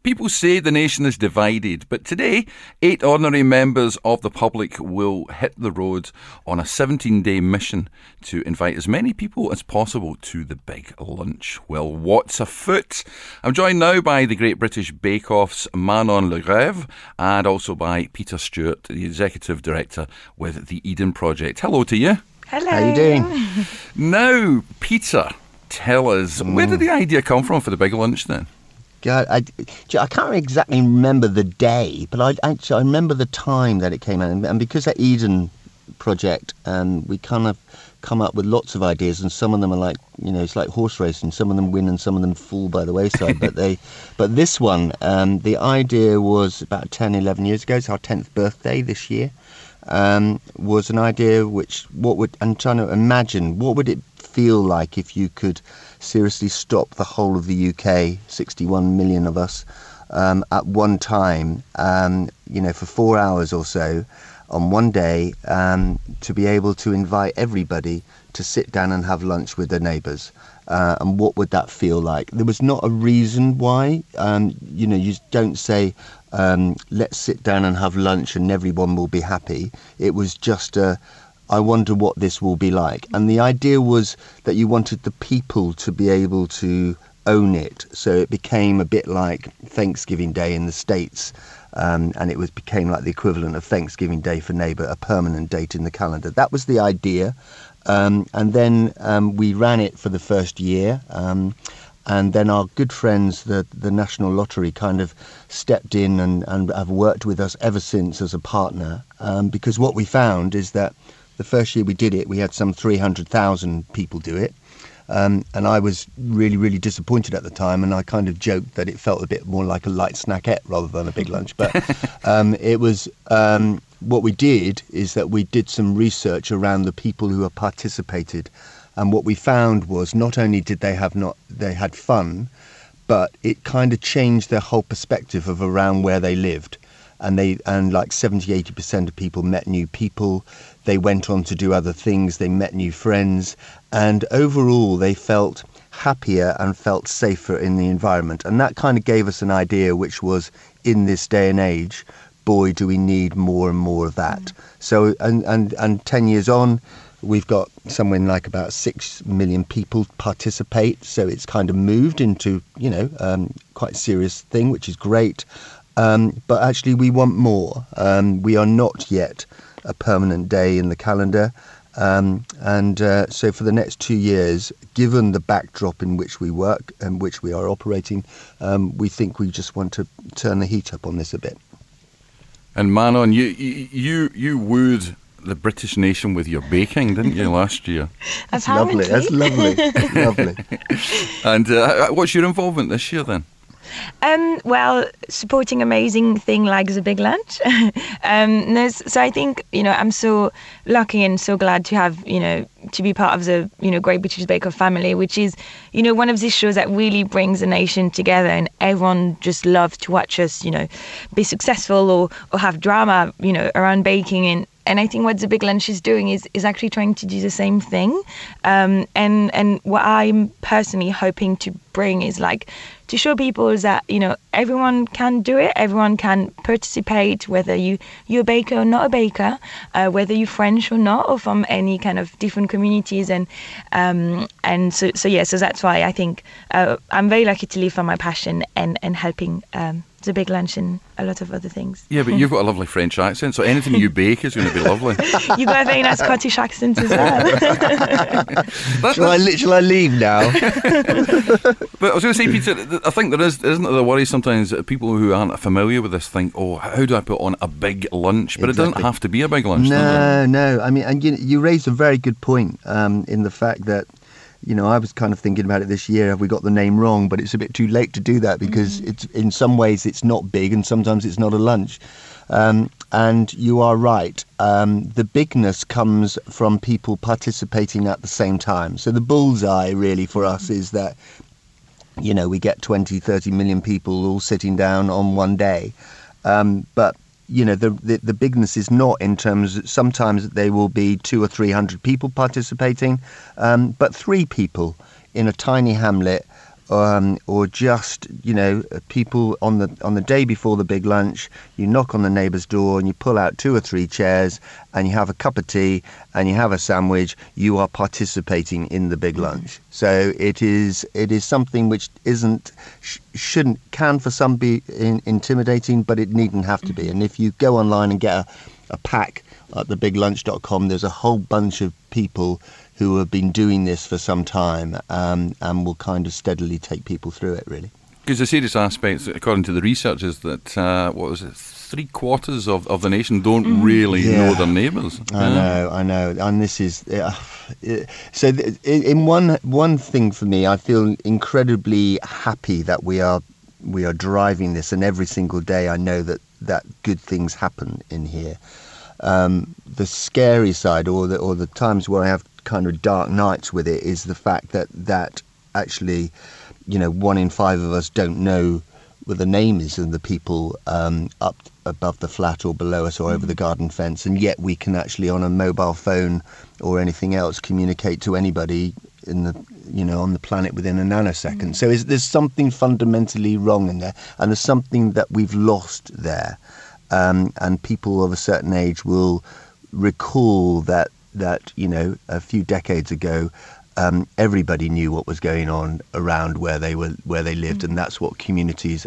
People say the nation is divided, but today, 8 ordinary members of the public will hit the road on a 17-day mission to invite as many people as possible to the big lunch. Well, what's afoot? I'm joined now by the Great British Bake Off's Manon Le Grève and also by Peter Stewart, the Executive Director with the Eden Project. Hello to you. Hello. How are you doing? Now, Peter, tell us, where did the idea come from for the big lunch then? God, I can't exactly remember the day, but I remember the time that it came out. And because that Eden Project, we kind of come up with lots of ideas, and some of them are like, it's like horse racing. Some of them win and some of them fall by the wayside. but this one, the idea was about 10, 11 years ago. It's our 10th birthday this year. Was an idea I'm trying to imagine, what would it feel like if you could seriously stop the whole of the UK, 61 million of us, at one time, for 4 hours or so on one day, to be able to invite everybody to sit down and have lunch with their neighbours. And what would that feel like? There was not a reason why. You don't say, let's sit down and have lunch and everyone will be happy. It was just I wonder what this will be like. And the idea was that you wanted the people to be able to own it. So it became a bit like Thanksgiving Day in the States. And it became like the equivalent of Thanksgiving Day for Neighbour, a permanent date in the calendar. That was the idea. And then we ran it for the first year. And then our good friends, the National Lottery, kind of stepped in and have worked with us ever since as a partner. Because what we found is that the first year we did it, we had some 300,000 people do it. And I was really, really disappointed at the time. And I kind of joked that it felt a bit more like a light snackette rather than a big lunch. But it was what we did is that we did some research around the people who have participated. And what we found was not only did they had fun, but it kind of changed their whole perspective of around where they lived. And like 70-80% of people met new people. They went on to do other things. They met new friends. And overall, they felt happier and felt safer in the environment. And that kind of gave us an idea, which was, in this day and age, boy, do we need more and more of that. So, and 10 years on, we've got something like about 6 million people participate. So it's kind of moved into, quite a serious thing, which is great. But actually, we want more. We are not yet a permanent day in the calendar. So for the next 2 years, given the backdrop in which we work and which we are operating, we think we just want to turn the heat up on this a bit. And Manon, you wooed the British nation with your baking, didn't you, last year? That's lovely. That's lovely. Lovely. And what's your involvement this year then? Well, supporting amazing thing like the big lunch. So I think, I'm so lucky and so glad to have, to be part of the, Great British Bake Off family, which is, one of these shows that really brings the nation together, and everyone just loves to watch us, be successful or have drama, around baking. And I think what the big lunch is doing is actually trying to do the same thing. And what I'm personally hoping to bring is to show people that, everyone can do it. Everyone can participate, whether you're a baker or not a baker, whether you're French or not, or from any kind of different communities. So that's why I think I'm very lucky to live for my passion and helping the big lunch and a lot of other things. Yeah, but you've got a lovely French accent, so anything you bake is going to be lovely. You've got a very nice Scottish accent as well. Shall I leave now? But I was going to say, Peter, I think isn't there a worry sometimes that people who aren't familiar with this think, how do I put on a big lunch? But Exactly. It doesn't have to be a big lunch, does it? No. I mean, and you raised a very good point in the fact that, I was kind of thinking about it this year. Have we got the name wrong? But it's a bit too late to do that because it's in some ways it's not big and sometimes it's not a lunch. And you are right. The bigness comes from people participating at the same time. So the bullseye really for us is that, we get 20, 30 million people all sitting down on one day. But the bigness is not in terms. Sometimes there will be 200 or 300 people participating, but 3 people in a tiny hamlet or just, people on the day before the big lunch, you knock on the neighbour's door and you pull out 2 or 3 chairs and you have a cup of tea and you have a sandwich. You are participating in the big lunch. So it is something which can for some be intimidating, but it needn't have to be. And if you go online and get a pack at thebiglunch.com, there's a whole bunch of people who have been doing this for some time, and will kind of steadily take people through it, really. Because the serious aspect, according to the research, is that, 3/4 of the nation don't really know their neighbours. I know. And this is... so in one thing for me, I feel incredibly happy that we are driving this, and every single day I know that good things happen in here. The scary side, or the times where I have kind of dark nights with it, is the fact that actually, 1 in 5 of us don't know what the name is of the people up above the flat or below us or over the garden fence, and yet we can actually, on a mobile phone or anything else, communicate to anybody in the on the planet within a nanosecond. So there's something fundamentally wrong in there, and there's something that we've lost there. And people of a certain age will recall that a few decades ago, everybody knew what was going on around where they lived, and that's what communities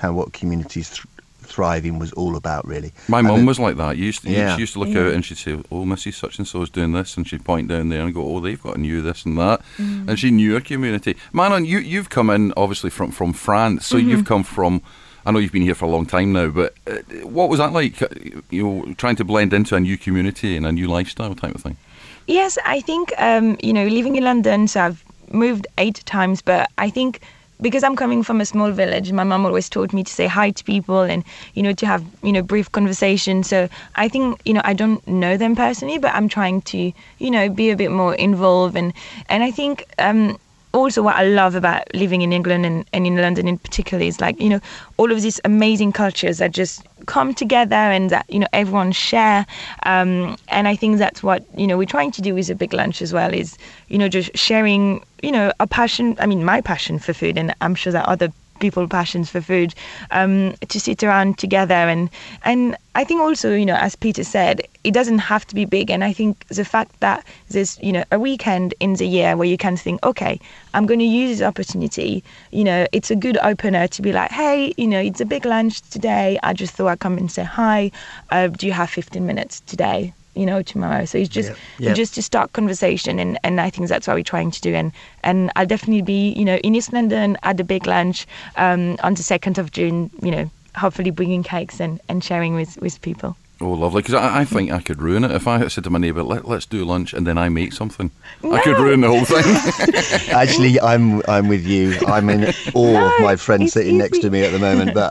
thriving was all about, really. My mum was like that. She used to look out and she'd say, "Oh, Mrs. Such and so is doing this," and she'd point down there and go, "Oh, they've got a new this and that," and she knew her community. Manon, you've come in obviously from France, so you've come from. I know you've been here for a long time now, but what was that like? Trying to blend into a new community and a new lifestyle type of thing. Yes, I think living in London, so I've moved 8 times, but I think because I'm coming from a small village, my mum always taught me to say hi to people and to have brief conversation. So I think I don't know them personally, but I'm trying to be a bit more involved, and I think. Also, what I love about living in England and in London in particular is all of these amazing cultures that just come together and that everyone share. And I think that's what we're trying to do with a big lunch as well, is just sharing a passion. I mean, my passion for food, and I'm sure that other people passions for food, to sit around together and I think also as Peter said, it doesn't have to be big, and I think the fact that there's a weekend in the year where you can think, okay, I'm going to use this opportunity, it's a good opener to be like, hey, it's a big lunch today, I just thought I'd come and say hi, do you have 15 minutes today, tomorrow? So it's just just to start conversation, and I think that's what we're trying to do, and I'll definitely be in East London at the big lunch on the 2nd of June, hopefully bringing cakes and sharing with people. Oh, lovely, because I think I could ruin it. If I said to my neighbour, let's do lunch, and then I make something, I could ruin the whole thing. Actually, I'm with you. I'm in awe of my friend sitting next to me at the moment, but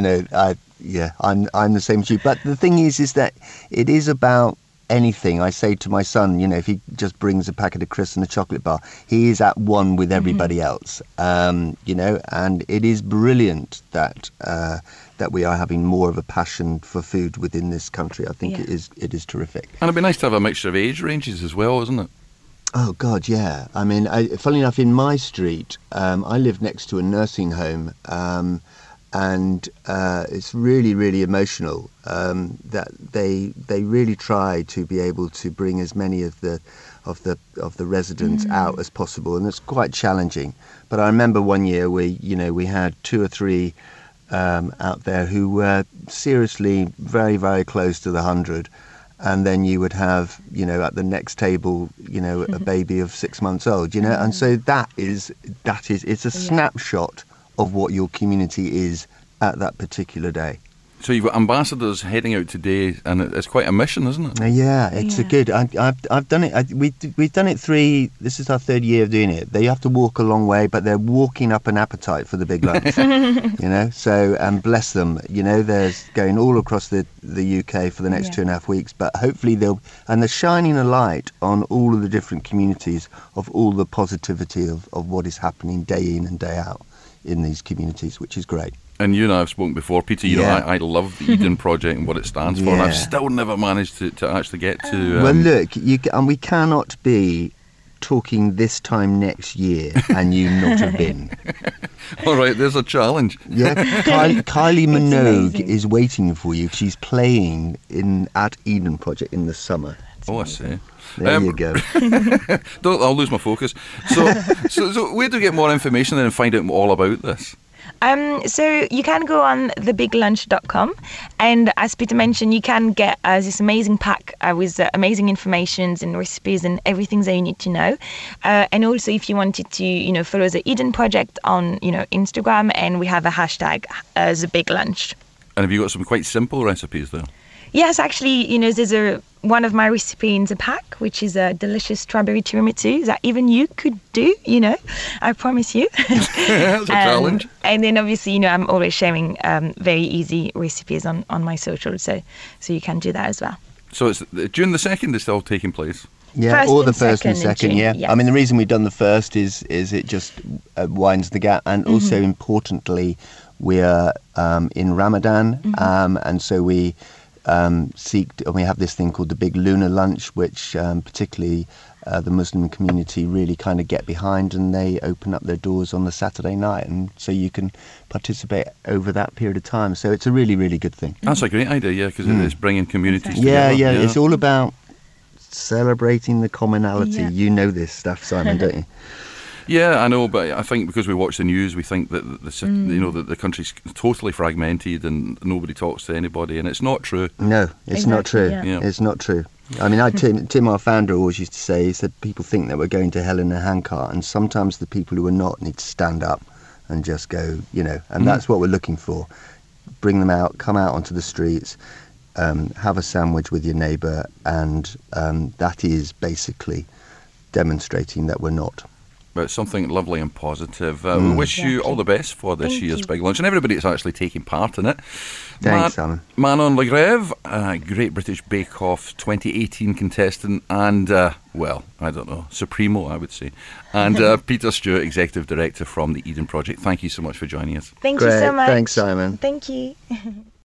I'm the same as you. But the thing is that it is about anything. I say to my son, if he just brings a packet of crisps and a chocolate bar, he is at one with everybody else. And it is brilliant that we are having more of a passion for food within this country. I think it is terrific. And it'd be nice to have a mixture of age ranges as well, isn't it? Oh God, yeah. I mean, funnily enough, in my street, I live next to a nursing home. And it's really, really emotional that they really try to be able to bring as many of the residents out as possible, and it's quite challenging. But I remember one year we had 2 or 3 out there who were seriously very, very close to the 100, and then you would have at the next table a baby of 6 months old, and so that is it's a snapshot of what your community is at that particular day. So you've got ambassadors heading out today, and it's quite a mission, isn't it? Yeah, it's a good. I've done it. We've done it 3. This is our 3rd year of doing it. They have to walk a long way, but they're walking up an appetite for the big lunch. So and bless them. They're going all across the UK for the next 2.5 weeks, but hopefully they're shining a light on all of the different communities of all the positivity of what is happening day in and day out in these communities, which is great. And you and I have spoken before, Peter. I love the Eden Project and what it stands for, and I've still never managed to actually get to. Well, look, we cannot be talking this time next year and you not have been. All right, there's a challenge. Yeah, Kylie Minogue amazing. is waiting for you. She's playing at Eden Project in the summer. I see. There you go. I'll lose my focus. So where do we get more information then and find out all about this? So you can go on thebiglunch.com, and as Peter mentioned, you can get this amazing pack with amazing informations and recipes and everything that you need to know. And also, if you wanted to, follow the Eden Project on, Instagram, and we have a hashtag, The Big Lunch. And have you got some quite simple recipes there? Yes, actually, there's one of my recipes in the pack, which is a delicious strawberry tiramisu that even you could do, I promise you. That's a challenge. And then obviously, I'm always sharing very easy recipes on my socials, so you can do that as well. So it's June the 2nd is still taking place? Yeah, First or the and first and second in second, June, yeah. yeah. I mean, the reason we've done the first is it just winds the gap. And also, importantly, we're in Ramadan, and so we and we have this thing called the Big Lunar Lunch, which particularly the Muslim community really kind of get behind, and they open up their doors on the Saturday night, and so you can participate over that period of time. So it's a really, really good thing. That's a great idea, yeah, because it's bringing communities Yeah, together. yeah, it's all about celebrating the commonality. Yeah. You know this stuff, Simon, don't you? Yeah, I know, but I think because we watch the news, we think that the country's totally fragmented and nobody talks to anybody, and it's not true. No, it's not true. Exactly, yeah. It's not true. I mean, Tim, our founder, always used to say, he said, people think that we're going to hell in a handcart, and sometimes the people who are not need to stand up and just go, and that's what we're looking for. Bring them out, come out onto the streets, have a sandwich with your neighbour, and that is basically demonstrating that we're not. But something lovely and positive. We wish you all the best for this Thank year's you. Big Lunch and everybody that's actually taking part in it. Thanks, Simon. Manon Le Grève, Great British Bake Off 2018 contestant and, I don't know, Supremo, I would say. And Peter Stewart, Executive Director from the Eden Project. Thank you so much for joining us. Thank you so Great. much. Thanks, Simon. Thank you.